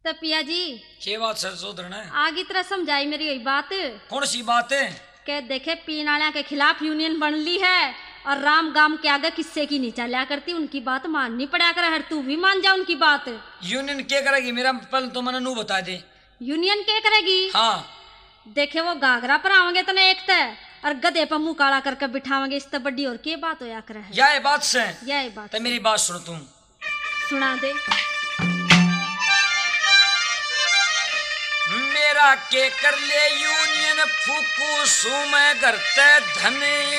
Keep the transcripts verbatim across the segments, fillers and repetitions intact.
तो पिया जी क्या बात सर सोदरन है आगे तरह समझाई मेरी यही बात कौन सी बात है के देखे पीने वाले के खिलाफ यूनियन बन ली है और राम गाम के आगे किस्से की नहीं चलिया करती उनकी बात माननी पड़ा कर हर तू भी मान जा उनकी बात। यूनियन क्या करेगी मेरा पहले तो मैंने नू बता दे। यूनियन क्या करेगी? हाँ देखे वो गागरा पर आवेंगे तो एक तय और गधे पर मुंह काला करके बिठावेंगे इस तरह बड़ी और क्या बात होया करे है यह बात से यह बात तो मेरी बात सुन तुम सुना दे। मेरा के कर ले यूनियन फूकू सुमे करते धन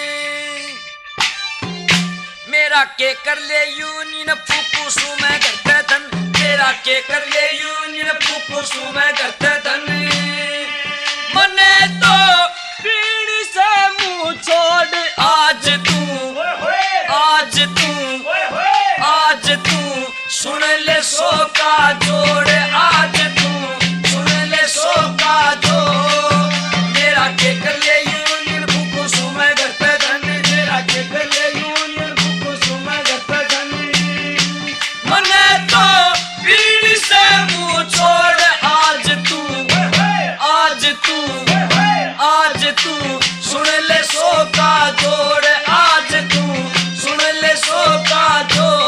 मेरा के कर ले यूनियन फूकू सुमे करते धन मेरा के कर ले यूनियन फूकू सुमे करते धन मने तो पीढ़ी से मुंह छोड़ आज तू आज तू आज तू सुन ले सो का जोड़ आज तू सुन ले सो का जो मेरा के कर ले यूनियन फूकू सुमे करते धन मेरा के कर ले यूनियन फूकू सुमे करते धन मने तो पीढ़ी से मुंह छोड़ आज तू आज तू आज तू सुन ले सो का जोड़ आज तू सुन ले सो का जोड़।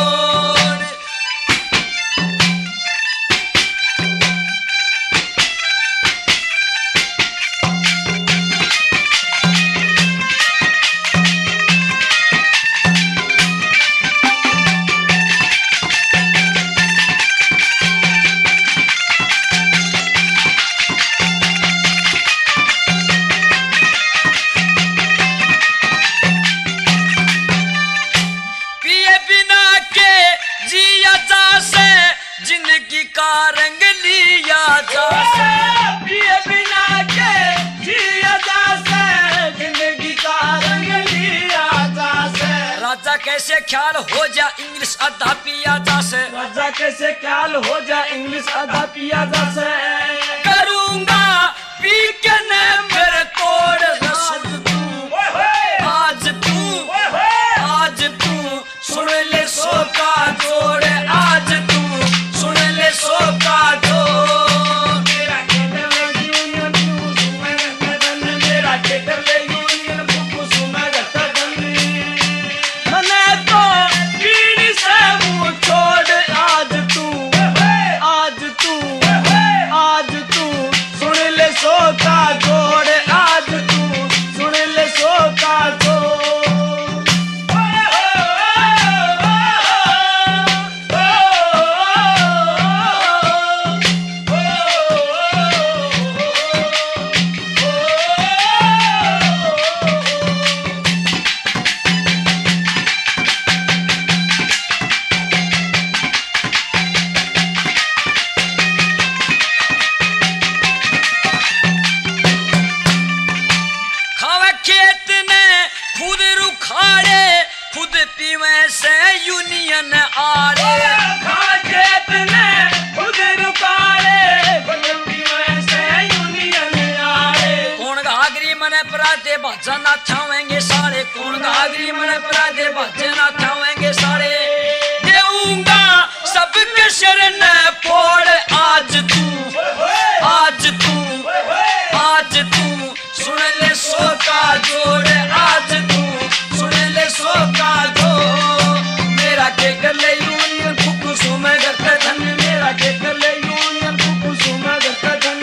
जिंदगी का रंग लिया जा पिए बिना के जिया जा जिंदगी का रंग लिया जा राजा कैसे ख्याल हो जा इंग्लिश आधा पिया जा राजा कैसे ख्याल हो जा इंग्लिश आधा पिया जा करूंगा पी के ने मेरे तोड़ रसद तू आज तू आज तू सुन ले सो का जोड़ आज तू सुन ले सो का जो मेरा के कर ले यूनियन फूकू सुमे करते धन मेरा के कर ले यूनियन फूकू सुमे करते धन मने तो पीढ़ी से मुंह छोड़ आज तू आज तू आज तू सुन ले सो का जोड़ आज तू सुन ले सो का जोड़। खेत ने खुद रुखाड़े खुद पीवे से यूनियन आड़े खेत ने खुद रुखाड़े खुद पीवे से यूनियन आड़े कौन घागरी मने पराते बाजा ना छावेंगे सारे कौन घागरी मने पराते बाजे ना छावेंगे सारे देऊंगा सबके शरण फोड़ आज तू आज तू आज तू सुन ले सो का जोड़ आज तू सुन ले सो का जोड़ मेरा के कर ले यूनियन फूकू सुमे करते धन मेरा के कर ले यूनियन फूकू सुमे करते धन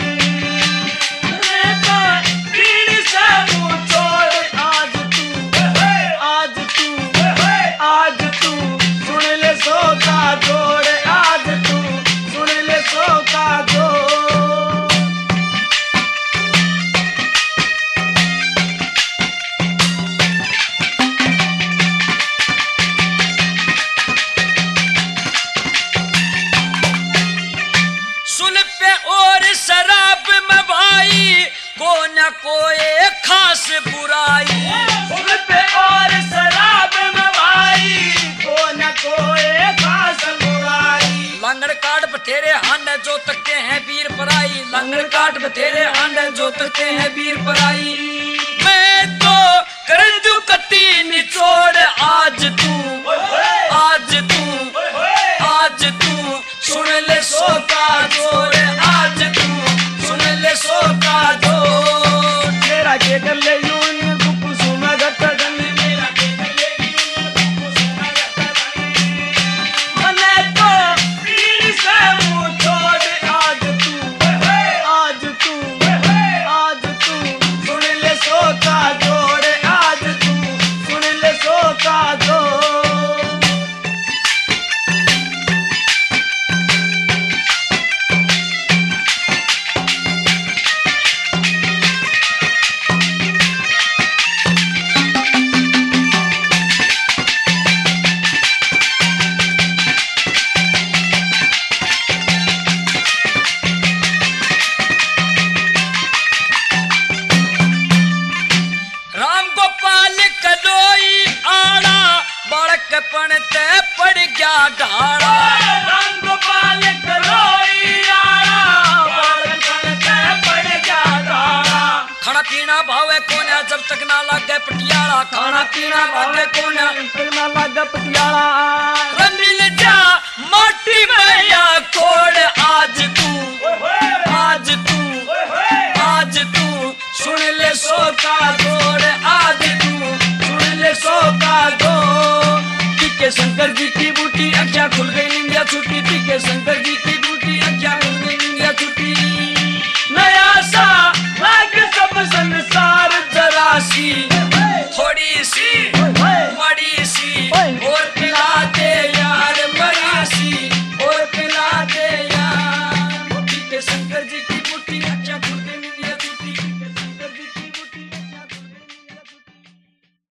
पीढ़ी से मुंह छोड़ आज तू आज तू आज तू सुन ले सो का जोड़ आज तू सुन ले सो का जोड़। शराब में भाई को न कोई खास बुराई पे और शराब में भाई को न कोई खास बुराई लंगड़ काट बतेरे हांड जो तकते हैं वीर पराई लंगड़ काट बतेरे हांड जो तकते हैं वीर पराई मैं तो कर दू कती निचोड़ आज तू आज तू आज तू सुन ले ले सो का जोड़ आज तू सुन ले सो का जोड़ मेरा के कर ले यूं तू सुना घट धनी मेरा के कर ले यूं तू सुना घट धनी मने तो पीर से मुंह छोड़ आज तू आज तू आज तू सुन ले सो का जोड़ आज तू सुन ले सो का जोड़ राम गोपाल कलोई आड़ा बड़कपन ते पड़ गया ढाड़ा राम गोपाल कलोई आड़ा बड़कपन ते पड़ गया ढाड़ा खाना पीना भावे कोने जब तक ना लागे पटियाला खाना पीना भावे कोने जब तक ना लागे पटियाला रमिल जा माटी में या कोड़ आज तू आज तू आज तू सुन ले सो का जोड़ आज तू सुन ले सो का जोड़ टिके शंकर जी की बूटी अखियां खुल गई निंदिया छुट्टी टिके शंकर जी की बूटी अखियां खुल गई निंदिया छुट्टी नया सा लाग सब संसार जरा सी थोड़ी सी